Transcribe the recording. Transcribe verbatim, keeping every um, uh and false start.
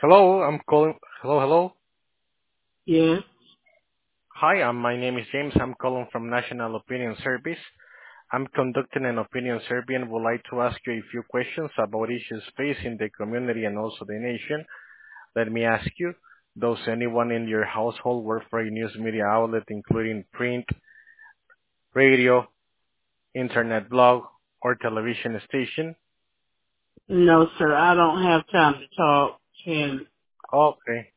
Hello, I'm calling. Hello, hello. Yes. Hi, um, my name is James. I'm calling from National Opinion Service. I'm conducting an opinion survey and would like to ask you a few questions about issues facing the community and also the nation. Let me ask you, does anyone in your household work for a news media outlet including print, radio, internet blog, or television station? No, sir. I don't have time to talk. And Okay.